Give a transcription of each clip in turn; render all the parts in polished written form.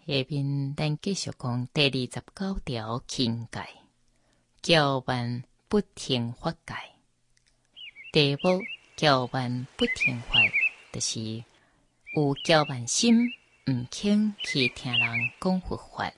下面咱继续讲第29条勤戒，教万不听法戒。第五教万不听法，就是有教万心，毋肯去听人讲佛法。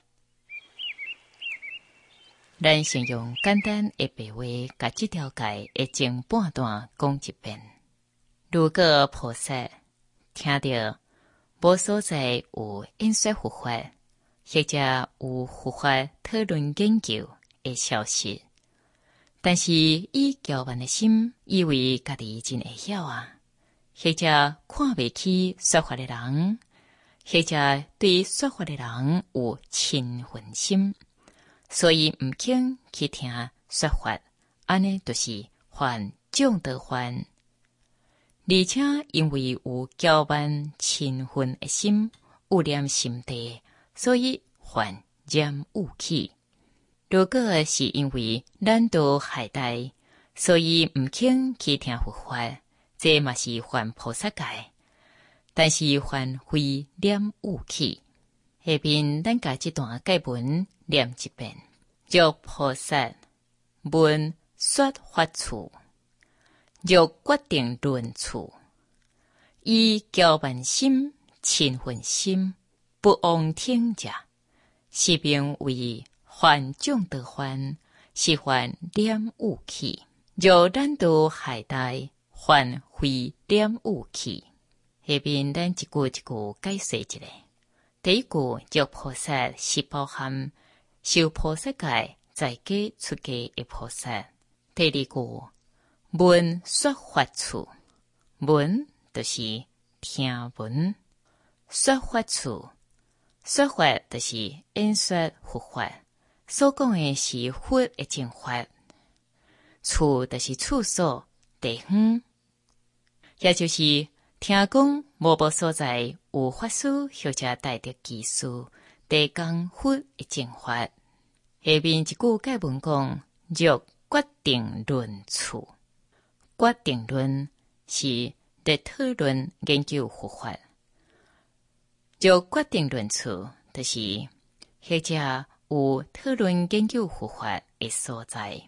咱先用简单的白话，甲这条戒的前半段讲一遍。如果菩萨听到无所在有演说佛法，或者有佛法讨论研究的消息，但是以骄慢的心，以为家己真会晓啊，或者看不起说法的人，或者对说法的人有嗔恨心，所以毋肯去听说法，安尼就是犯众德犯。而且因为有骄慢嗔恨的心，污染心地，所以犯染污气。如果是因为懒惰懈怠，所以毋肯去听佛法，这嘛是犯菩萨戒，但是犯非染污气。下面咱甲这段戒文念一遍：若菩萨闻说法处，若决定论处，以骄慢心、嗔恨心不妄听者，是名为犯众德犯，是犯染污气。若懒惰懈怠，犯非染污气。下面咱一句一句解说一下。第一句，若菩萨是包含受菩萨戒在家出家的菩萨。第二句，闻说法处，闻就是听闻，说法处，说法就是演说佛法，所讲的是佛的正法，处就是处所地方，也就是听讲无所在有法师或者带着技术地讲佛的正法。下面一句解文讲，若决定论处，决定论是在讨论研究佛法，若决定论处就是或者有讨论研究佛法的所在。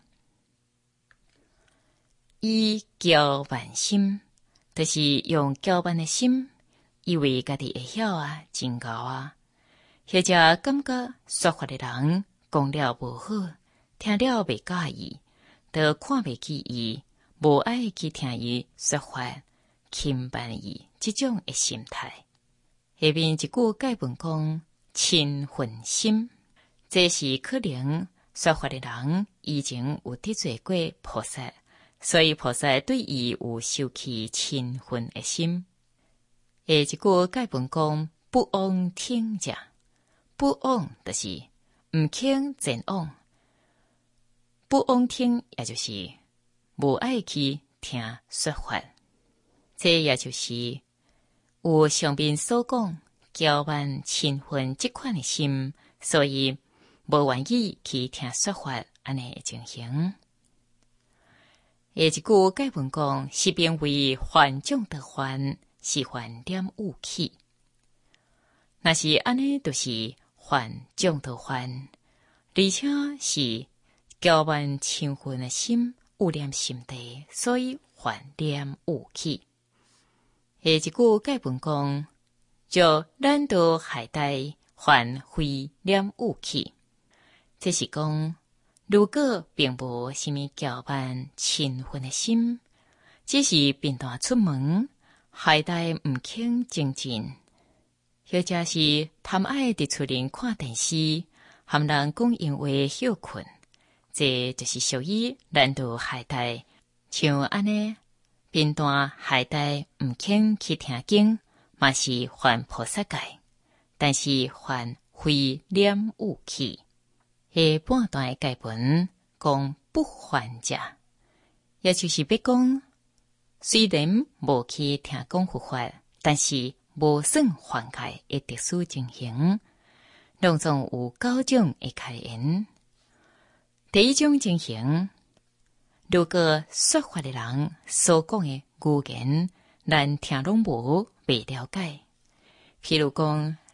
以骄慢心，就是用骄慢的心，以为家己会晓啊，真高啊，或者感觉说法的人讲了无好，听了袂介意，就看袂起伊，无爱去听伊说法，轻慢伊，这种的心态。下面一句解文讲，嗔恨心，这是可能说法的人以前有得罪过菩萨，所以菩萨对伊有受起嗔恨的心。下一句解文讲，不妄听者，不妄就是毋肯前往，不妄听也就是无爱去听说法，这也就是有上面所讲骄慢嗔恨这款的心，所以无愿意去听说法安尼的情形。下一句解文讲，是变为犯众德犯，是犯染污气。若是安尼，就是犯众德犯，而且是骄慢嗔恨的心污染心地，所以犯染污气。下一句解文讲，若懒惰懈怠，犯非染污气。这是讲，如果并无什么骄慢嗔恨的心，只是便当出门，懈怠毋肯精进，或者是贪爱伫厝里看电视，含人讲闲话休困，这就是属于懒惰懈怠。像安尼，便当懈怠毋肯去听经，嘛是犯菩萨戒，但是犯非染污气。下半段的解文讲不犯者，也就是要讲，虽然无去听讲佛法，但是无算犯戒的特殊情形，拢总有9种的开言。第一种情形，如果说法的人所讲的语言，咱听拢无，未了解。譬如讲，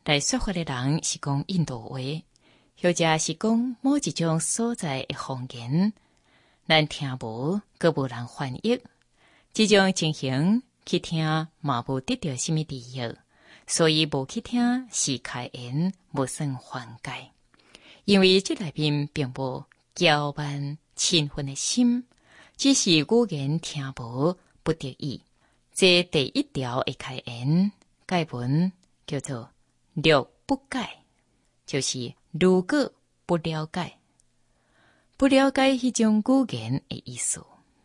来说法的人是讲印度话，或者是讲某一种所在的方言，咱听无，阁无人翻译。这种情形去听嘛无得到什么利益，所以无去听是开言，无算缓解。因为这内面并无搅拌亲分的心，只是语言听无不得已。这第一条的开言解文叫做略不解，就是如果不了解，不了解迄种语言的意思。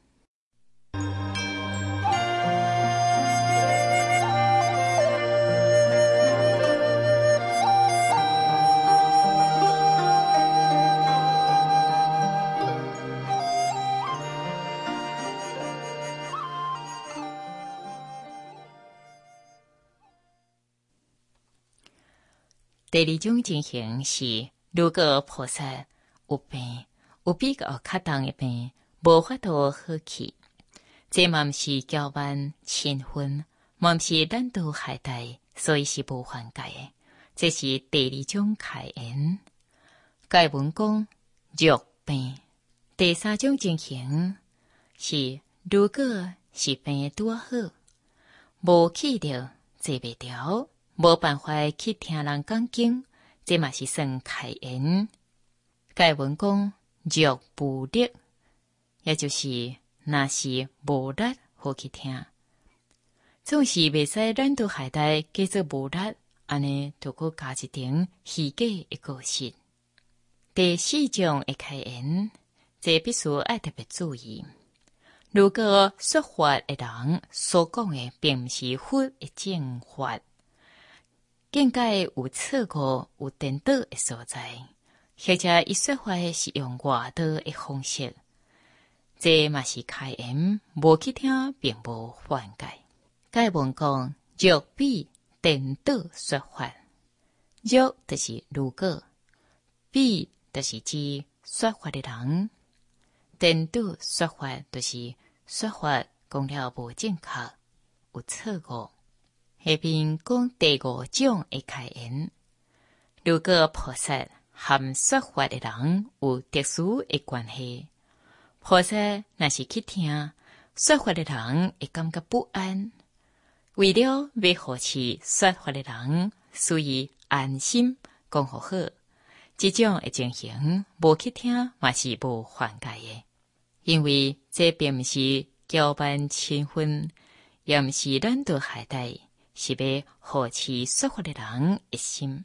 第二种情形是，如果菩萨有病，有比较恰当的病，无法度好去，这嘛毋是搅拌亲分，嘛毋是难度害大，所以是无缓解的。这是第二种开言。解文讲弱病。第三种情形是，如果是病拄好，无去着坐袂牢，无办法去听人讲经，这嘛是算开言。解文讲弱不力，也就是若是无力好去听，总是袂使难度害大，叫做无力，安尼就搁加一点虚假的故事。第四种的开言，这必须爱特别注意。如果说法的人所讲的并不是佛的正法，见解有错误、有颠倒的所在，或者伊说法是用外道的方式，这嘛是开言，无去听并无缓解。解文讲若比颠倒说法，若就是如果，比就是指说法的人，颠倒说法就是说法讲了无正确，有错误。下边讲第五种的开言，如果菩萨和说法的人有特殊的关系，菩萨若是去听，说法的人会感觉不安，为了要护持说法的人，所以安心讲好好。这种的情形，无去听嘛是无缓解的，因为这并不是搅拌亲分，也不是难度害大，是要护持说法的人的心。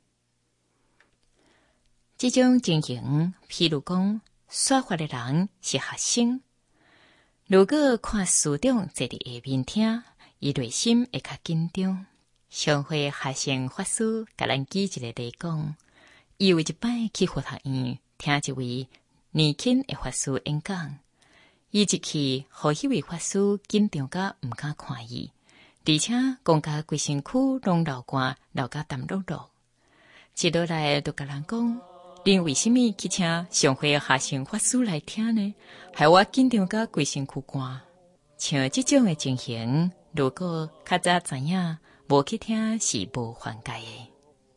这种情形，譬如讲，说法的人是学生，如果看师长坐伫下面听，伊内心会较紧张。上回学生法师甲咱举一个例讲，伊有一摆去佛学院听一位年轻的法师演讲，伊一去，互迄位法师紧张甲毋敢看伊，而且讲甲规身躯拢流汗，流甲澹漉漉。一落来就甲人讲，恁为什么去请上回学生法师来听呢？害我紧张甲规身躯汗。像这种的情形，如果较早知影，无去听是无缓解的。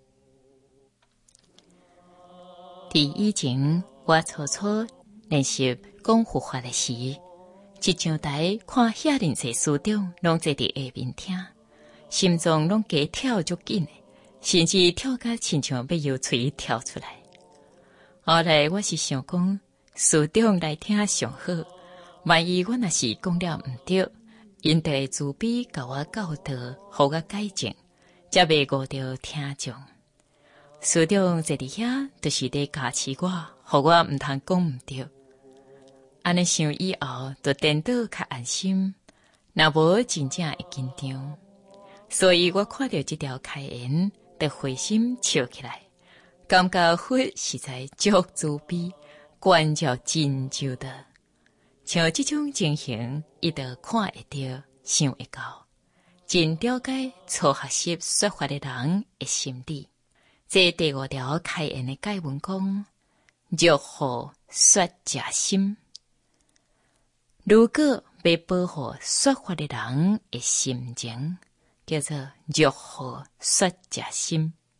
以前我初初练习讲佛法的时，一上台看遐尼侪师长拢坐伫下面听，心脏拢加跳足紧的，甚至跳甲亲像要由喙跳出来。后来我是想讲，师长来听上好，万一我若是讲了毋对，因得慈悲甲我教导，互我改正，才袂误着听众。师长坐伫遐，就是在加持我，互我毋通讲毋对。安尼想以后，就颠倒较安心，若无真正会紧张。所以我看到这条开言，就回心笑起来，感觉佛实在足慈悲，关照真周到。像这种情形，伊就看会到，想会到，真了解初学习说法的人的心理。这第五条开言的解文讲，若护说者心。如果要保护说法的人的心情，叫做若护说者心。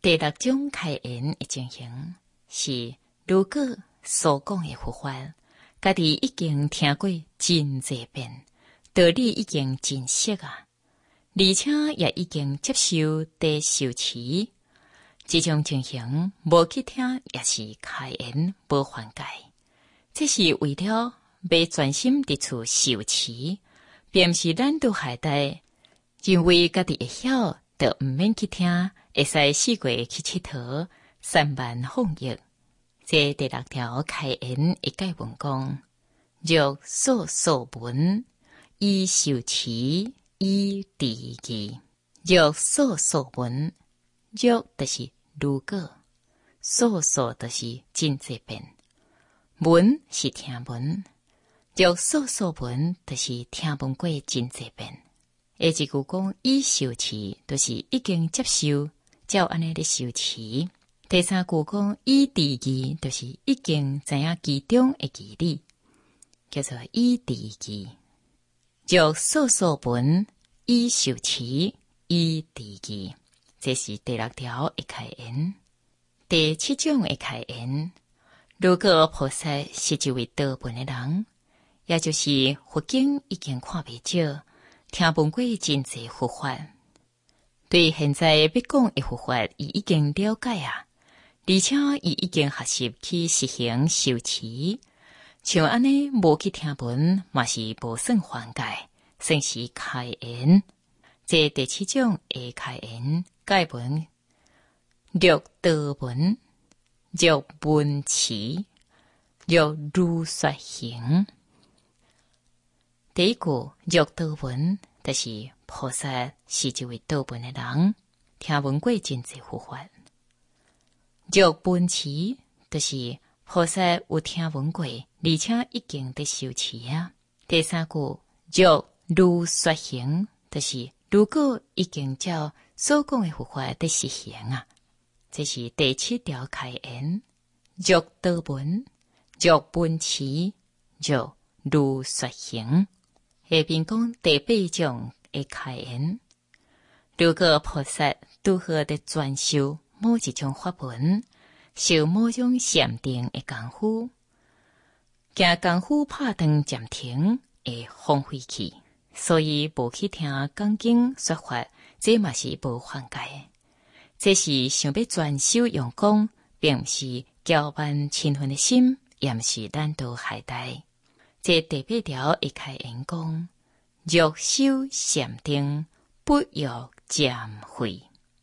第六种开言的情形是，如果所讲的佛法，家己已经听过真侪遍，道理已经真熟啊，而且也已经接受地受持，这种情形无去听也是开言无犯戒。这是为了要专心伫厝受持，并不是咱都害呆，认为家己会晓，就毋免去听，会使四过去佚佗，散漫放逸。这第六条开言的解文讲：若所闻，依受持，依持记。若所闻，若就是如果，所就是真济遍。闻是听闻，若所闻就是听闻过真济遍。下一句讲依受持，就是已经接受，照安尼的受持。第三句讲依持记，就是已经知影其中的义理，叫做依持记。若所闻，依受持，依持记，这是第六条的开言。第七种的开言，如果菩萨是一位道本的人，也就是佛经已经看未少，听闻过真济佛法，对现在要讲的佛法，伊已经了解啊，而且伊已经学习去实行受持，像安尼无去听闻，嘛是无算犯戒，算是开言。这第七种的开言解文：若道闻，若闻持，若如说行。第一句若道闻，就是菩萨是一位道本的人，听闻过真济佛法。若闻持，就是菩萨有听闻过，而且已经在受持啊。第三句若如说行，就是如果已经照所讲的佛法在实行啊。这是第七条开言：若道闻，若闻持，若如说行。下边讲第八种的开言：如果菩萨拄好的专修某一种法门，受某种禅定的功夫，惊功夫拍断暂停会荒废去，所以无去听讲经说法，这嘛是无犯戒。这是想要专修用功，并不是骄慢勤奋的心，也不是懒惰懈怠。这第八条会开言讲：若修禅定，不欲暂废。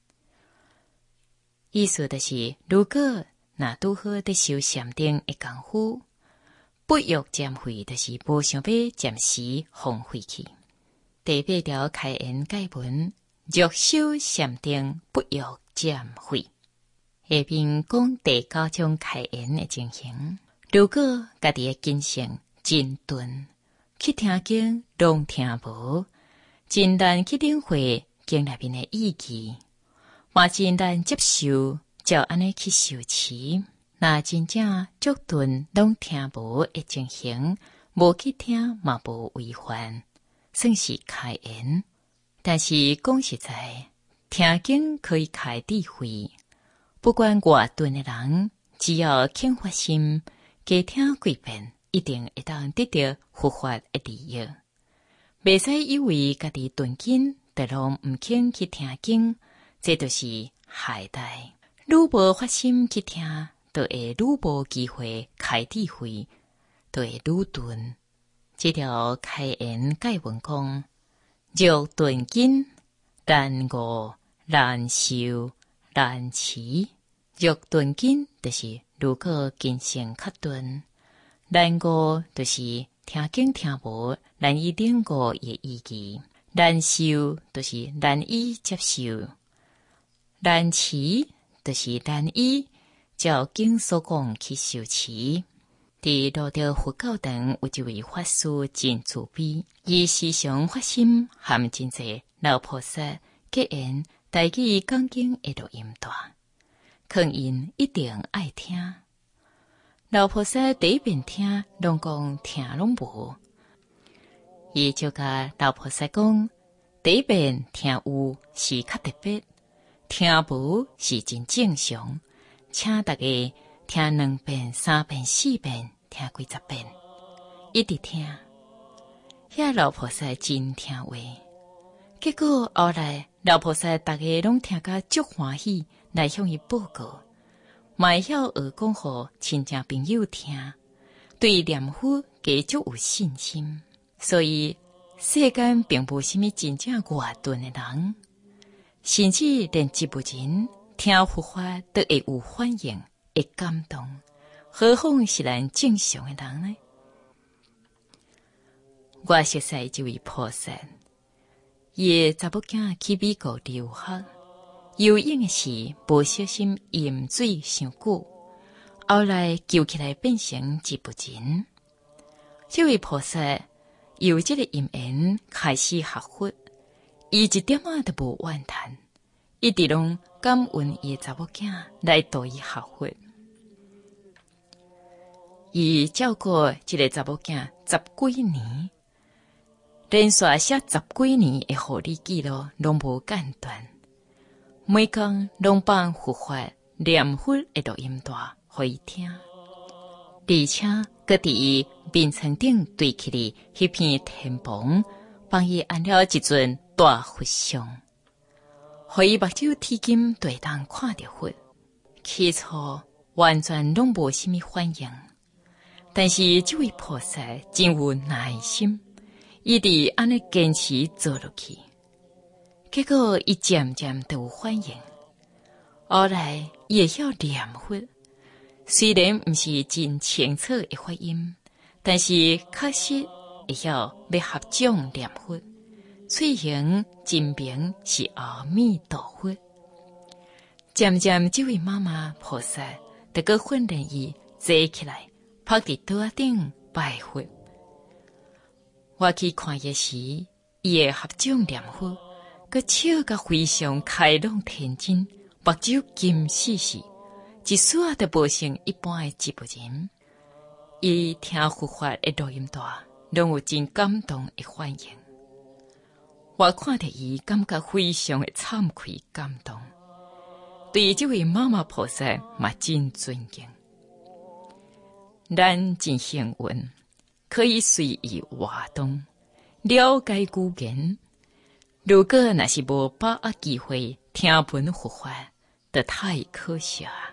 意思就是，如果若拄好在修禅定的功夫，不欲暂废，就是无想要暂时荒废去。第八条开言解文：若修禅定，不欲暂废。下边讲第九种开言的情形：如果家己的精神真钝，去听经拢听无，真难去领会经内面的意义，嘛真难接受，照安尼去受持。那真正足钝拢听无的情形，无去听嘛无违反，算是开言。但是讲实在，听经可以开智慧，不管外钝的人，只要肯发心，加听几遍，一定会当得到佛法的利益。袂使以为家己钝根，就拢唔肯去听经，这就是害怠。愈无发心去听，就会愈无机会开智慧，就会愈钝。这条开言解文讲：若钝根，难悟，难受，难持。若钝根，就是如果根性较钝；难悟，就是听经听无，难以领悟的意义；难受，就是难以接受；难持，就是难以照经所讲去受持。伫罗道佛教堂有一位法师真慈悲，伊时常发心含真济老菩萨结缘代记讲经的录音带，劝因一定爱听。老菩萨第一遍听，拢讲听拢无，伊就甲老菩萨讲，第一遍听有是较特别， 听无是真正常，请大家听2遍、3遍、4遍，听几10遍，一直听。遐老菩萨真听话，结果后来老菩萨大家拢听甲足欢喜，来向伊报告，嘛会晓学讲互亲戚朋友听，对念佛加足有信心。所以世间并无什么真正外顿的人，甚至连一部人听佛法都会有反应，会感动，何况是咱正常的人呢？我熟悉这位菩萨，伊的查某囝去美国留学，游泳的时无小心淹水伤久，后来救起来变成一部人。这位菩萨由这个因缘开始学佛，伊一点仔都无怨叹，一直拢感恩伊的查某囝来导伊学佛。伊照顾这个查某囝10几年，连续写10几年的护理记录拢无间断，每天拢放佛法念佛的录音带互伊听，而且搁伫伊面床顶堆起哩迄片天棚，帮伊安了一尊大佛像，互伊目睭天金对当看着佛。起初完全拢无什么反应，但是这位菩萨真有耐心，伊伫安尼坚持做落去，结果伊渐渐都有反应。后来伊会晓念佛，虽然毋是真清楚的发音，但是确实会晓要合掌念佛，嘴型真明是阿弥陀佛。渐渐这位妈妈菩萨就搁训练伊坐起来，趴伫桌仔顶拜佛。我去看伊时，伊会合掌念佛，搁笑甲非常开朗天真，目睭金死死，一丝仔都无像一般的一部人。伊听佛法的录音带，拢有真感动的反应。我看着伊，感觉非常的惭愧感动，对这位妈妈菩萨嘛真尊敬。咱真幸运，可以随意活动，了解语言。如果若是无把握机会听闻佛法，就太可惜啊！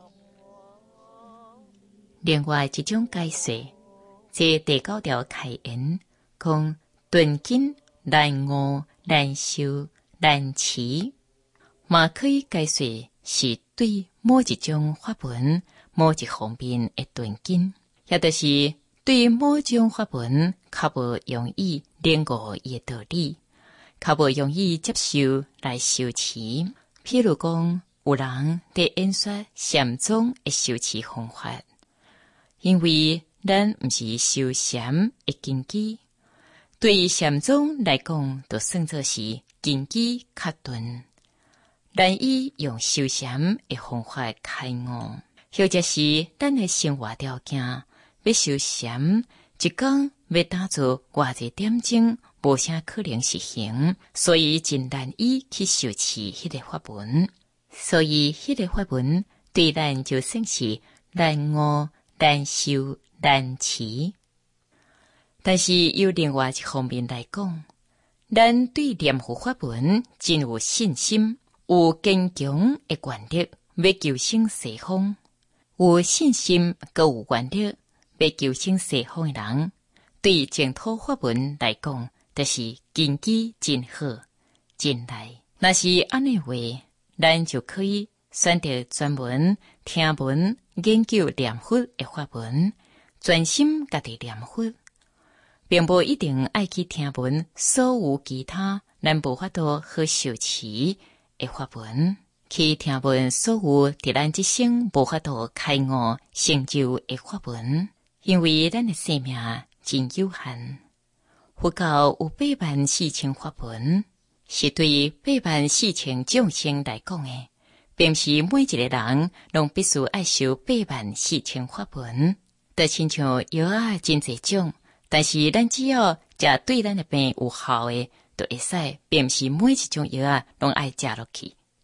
另外一种解释，即第9条开言讲顿紧、难悟、难受、难持，嘛可以解释是对某一种法文、某一方面的顿紧，也就是对某种法文较无容易领悟伊的道理，较无容易接受来修持。譬如讲，有人在演说禅宗的修持方法，因为咱毋是修禅的根基，对禅宗来讲，就算作是根基较钝，难以用修禅的方法开悟。或者是咱的生活条件要修禅，一天要打坐偌济点钟，无啥可能实行，所以真难以去修持迄个法文。所以迄个法文对咱就算是难悟、难受、难持。但是由另外一方面来讲，咱对念佛法文真有信心，有坚强的愿力，要求生西方。有信心佮有愿力要求生西方的人，对净土法文来讲，就是根基真好，真来。若是安尼话，咱就可以选择专门听闻、研究念佛的法文，专心家己念佛，并无一定爱去听闻所有其他咱无法度好修持的法文。去听闻所有伫咱这生无法度开悟成就的法文，因为咱的生命真有限。佛教有84000法文，是对84000众生来讲的，并是每一个人拢必须爱修84000法文。就亲像药啊真侪种，但是咱只要食对咱的病有效的，就会使，并是每一种药啊拢爱食落去。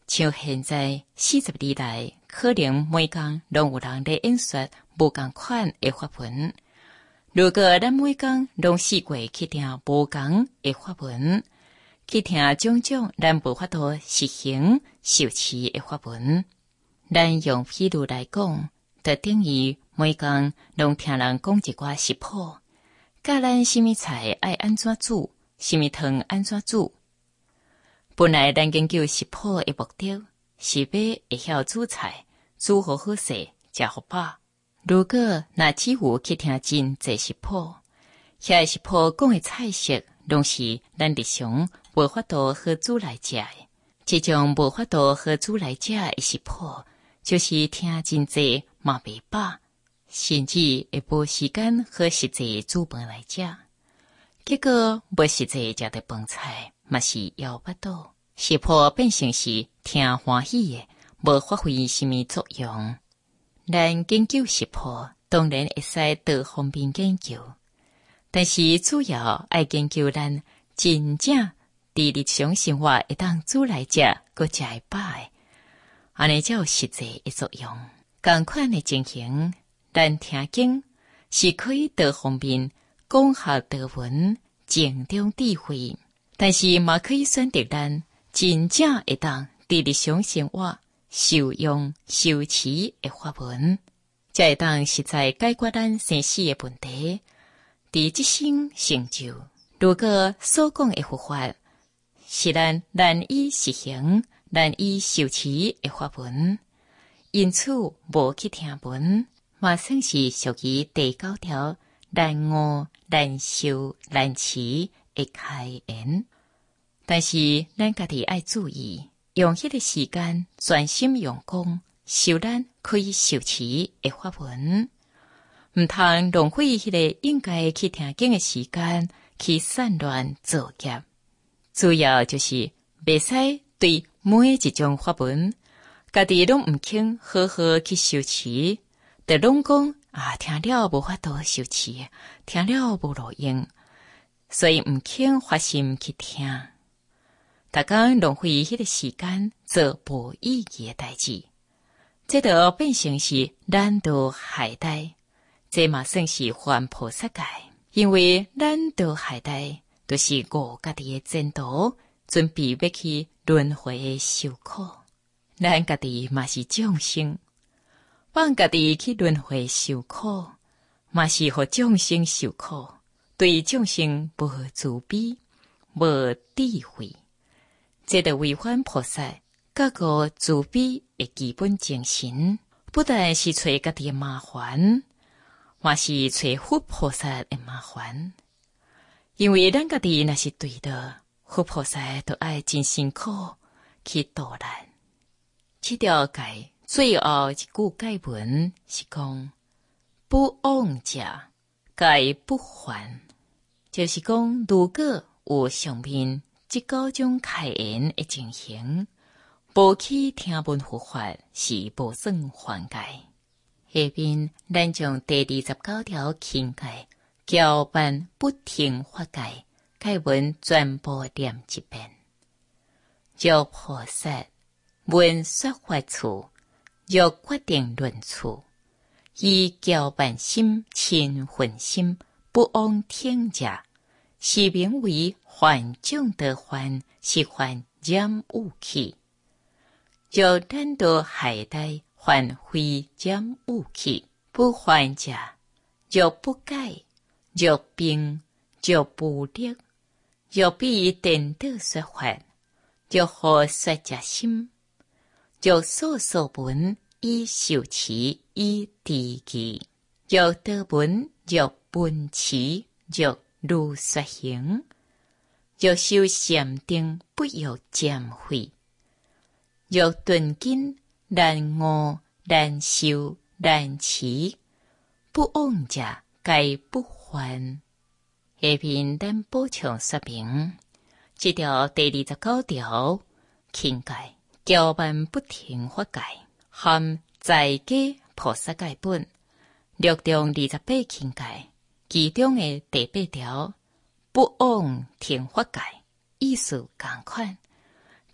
像现在40年来，可能每天拢有人咧演说无共款的法文。如果咱每天拢试过去听无共的法文，去听种种咱无法度实行受持的法文，咱用譬如来讲，就等于每天拢听人讲一寡食谱，教咱什么菜爱安怎煮，什么汤安怎煮。本来咱研究食谱的目的是要会晓煮菜，煮好好势，食好饱。如果若只有去听真济食谱，遐食谱讲的菜色，拢是咱日常无法度好煮来食的。这种无法度好煮来食的食谱，就是听真济嘛袂饱，甚至会无时间好实际煮饭来食。结果无实际食的饭菜，嘛是枵巴肚。食谱变成是听欢喜的，无发挥什么作用。咱研究食谱，当然会使多方面研究，但是主要爱研究咱真正伫日常生活会当煮来食，搁食会饱的，安尼才有实际的作用。同款的情形，咱听经是可以多方面讲学多闻，静中智慧，但是嘛可以选择咱真正会当伫日常生活受用受持的法文，才会当实在解决咱生死的问题，伫即生成就。如果所讲的佛法是咱难以实行、难以受持的法文，因此无去听闻，嘛算是属于第9条难悟、难受、难持的开言。但是咱家己爱注意，用迄个时间专心用功，受咱可以受持的法文，毋通浪费迄个应该去听经的时间去散乱作业。主要就是袂使对每一种法文，家己拢毋肯好好去受持，就拢讲听了无法度受持，听了无路用，所以毋肯发心去听。逐工浪费迄个时间做无意义的代志，这就变成是懒惰懈怠，这嘛算是犯菩萨戒。因为懒惰懈怠，就是误家己的前途，准备要去轮回受苦。咱家己嘛是众生，放家己去轮回受苦，嘛是互众生受苦，对众生无慈悲，无智慧。这就违反菩萨各个慈悲的基本精神，不但是找家己的麻烦，嘛是找佛菩萨的麻烦。因为咱家己若是对的，佛菩萨都爱真辛苦去度咱。这条戒最后一句戒文是讲：不妄者，戒不还。就是讲，如果有上面这9种开言的情形，无去听闻佛法是无算犯戒。下面咱将第29条轻戒搅拌不听法戒，戒文全部念一遍。若菩萨闻说法处，若决定论处，以搅拌心亲混心，不妄听者，是名为幻众得幻，是幻染污气。若懒惰懈怠，幻非染污气，不还者，若不改，若病，若不力，若比颠倒说法，若何说者心，若所说闻，以受持，以持记，若得闻，若闻持，若如说行，若修禅定，不要暂悔。若顿经难悟，难修，难持，不妄者，戒不还。下面咱补充说明，这条第29条轻戒搅拌不听法戒，含在家菩萨戒本略中28轻戒，其中的第8条不妄听法戒，意思同款，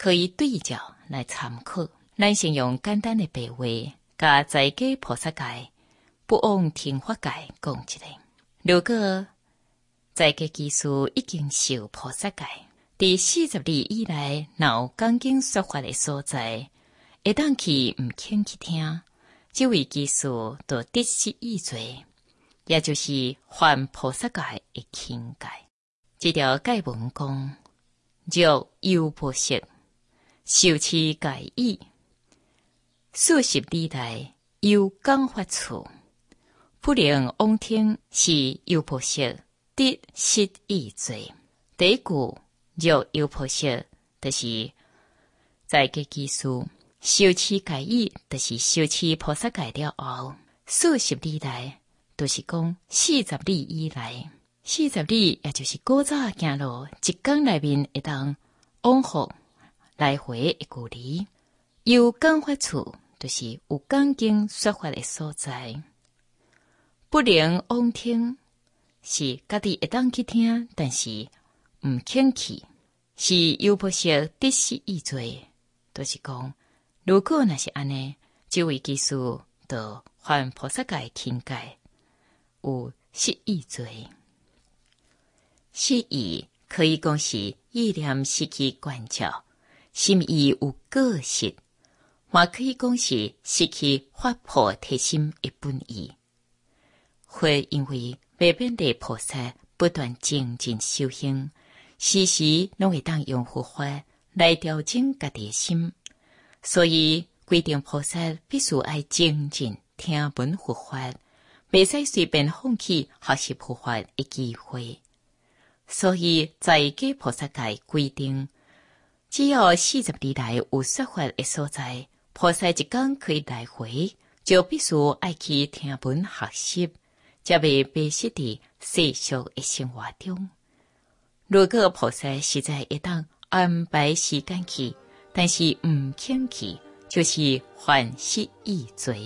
可以对照来参考。咱先用简单的白话，甲在家菩萨戒、不妄听法戒讲一下。如果在家技术已经受菩萨戒，伫40里以内，有讲经说法的所在，会当去唔肯去听，这位技术就得失意罪，也就是犯菩萨戒的轻戒。这条戒文讲，若有不识，受持戒语，数十里内有讲法处，不能妄听，是有不识得失意罪。第一句若有不识，就是在家技术受持戒语，就是受持菩萨戒了后，数十里内，就是讲40里以内。40里也就是古早行路一天内面会当往复来回的距离。有讲法处，就是有讲经说法的所在。不能妄听，是家己会当去听，但是唔肯去，是有不识得失意罪。就是讲，如果那是安尼，这位技术就犯菩萨戒轻戒，有失意罪。失意可以讲是意念失去关照，心意有过失，也可以讲是失去发菩提心的本意。会因为未变的菩萨不断精进修行，时时拢会当用佛法来调整家己的心，所以规定菩萨必须爱精进听闻佛法，袂使随便放弃学习佛法的机会。所以在家菩萨戒规定，只要40里内有说法的所在，菩萨一天可以来回，就必须爱去听闻学习，才袂被失伫世俗的生活中。如果菩萨实在会当安排时间去，但是唔肯去，就是犯失意罪。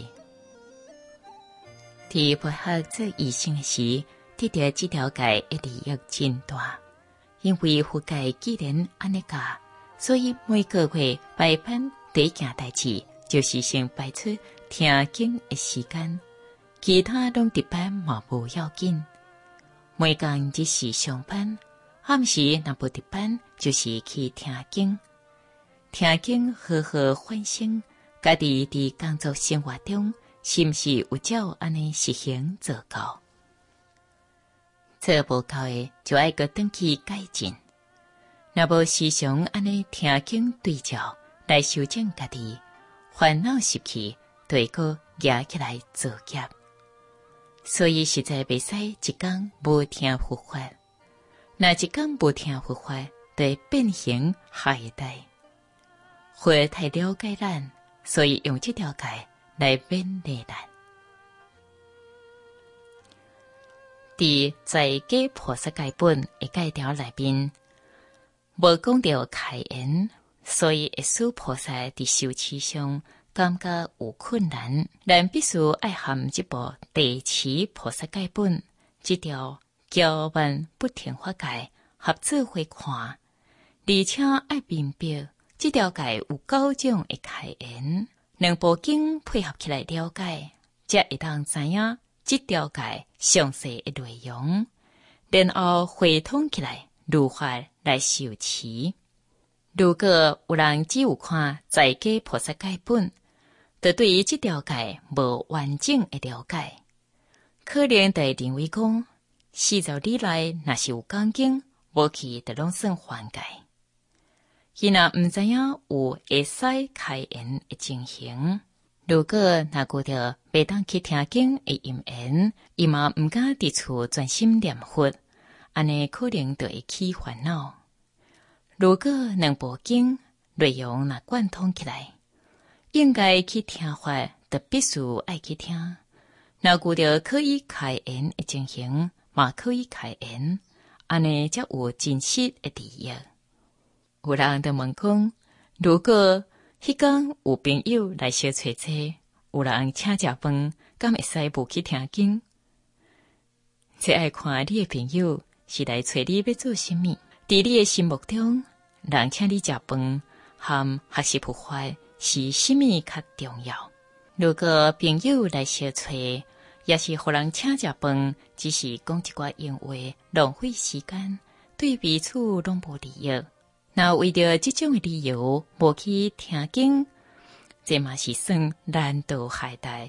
伫培学做医生时，得到这条戒的利益真大，因为佛戒既然安尼教，所以每个月排班第一件代志就是先排出听经的时间，其他拢值班嘛无要紧。每天只是上班，暗时若无值班，就是去听经。听经好好反省，家己伫工作生活中是毋是有照安尼实行做到？做无到的，就爱个转去改进。若无时常安尼听经对照来修正家己，烦恼习气就会个压起来作业。所以实在袂使一天无听佛法，若一天无听佛法，就会变形下一代。佛太了解咱，所以用这条戒来勉励咱。伫在家菩萨戒本的戒条内面，无讲到开言，所以会使菩萨伫修持上感觉有困难。咱必须爱含这部地持菩萨戒本这条教万不听法戒合做伙看，而且爱明白这条戒有9种的开言，两部经配合起来了解，才会当知影这条戒详细的内容，然后汇统起来如法来修持。如果有人只有看在家菩萨戒本，就对于这条戒无完整的了解，可能就会认为讲40里内若是有讲经，无去就拢算犯戒。伊若毋知影有会使开言的情形。如果若遇到袂当去听经的因缘，伊嘛毋敢伫厝专心念佛，安尼可能就会起烦恼。如果两部经内容若贯通起来，应该去听法，就必须爱去听。若遇到可以开言的情形，嘛可以开言，安尼才有真实的利益。有人就问讲，如果迄天有朋友来小找找，有人请食饭，敢会使无去听经？这爱看你的朋友是来找你要做什么。伫你的心目中，人请你食饭， 和学习佛法是什么较重要？如果朋友来相找，也是互人请食饭，只是讲一寡闲话，浪费时间，对彼此拢无利益。那为着这种的理由，无去听经，这嘛是算难道害大。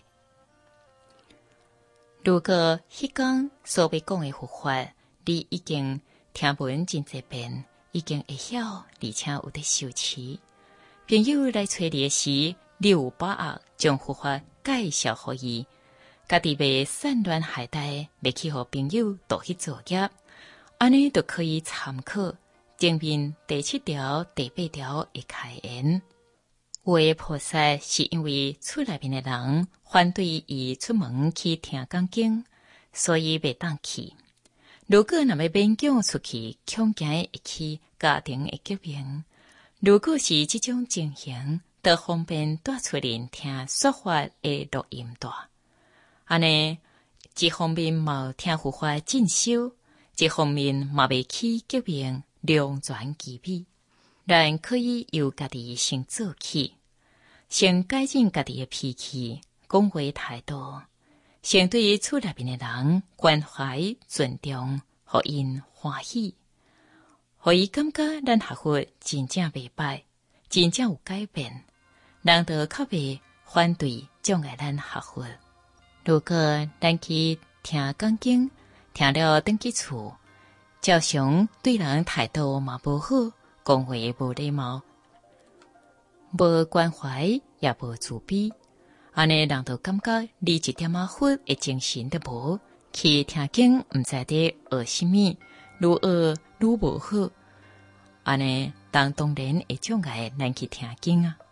如果迄天所要讲的佛法，你已经听闻真侪遍，已经会晓，而且有得受持。朋友来找你的时，你有把握将佛法介绍互伊，家己袂散乱害大，袂去互朋友倒去作业，安尼就可以参考前面第7条、第8条的开言。有的菩萨是因为厝内面的人反对伊出门去听讲经，所以袂当去。如果若要勉强出去，恐惊会去家庭的革命。如果是这种情形，就方便带出人听说法的录音带。安尼，一方面嘛听佛法进修，一方面嘛袂起革命，两全其美。咱可以由家己先做起，先改进家己的脾气、讲话态度，先对于厝内面的人关怀、尊重，互因欢喜，互伊感觉咱学佛真正袂歹，真正有改变，人就较袂反对障碍咱学佛。如果咱去听讲经，听了转去厝，照常对人态度嘛无好，讲话无礼貌，无关怀也无慈悲，安尼人就感觉你一点仔佛的精神都无，去听经毋知得学什么，愈学愈无好，安尼当然会障碍咱去听经啊。